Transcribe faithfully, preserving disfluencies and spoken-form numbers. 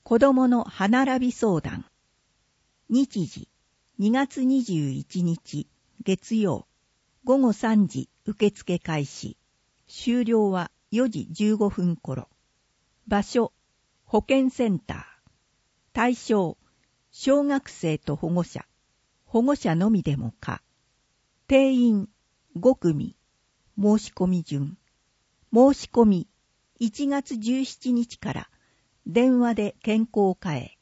子供の歯並び相談。日時、にがつにじゅういちにち、月曜、ごごさんじ受付開始。終了はよじじゅうごふん頃。場所、保健センター。対象、小学生と保護者。保護者のみでもか。定員、ごくみ。申し込み順。申し込み、いちがつじゅうしちにちから電話で健康課へ。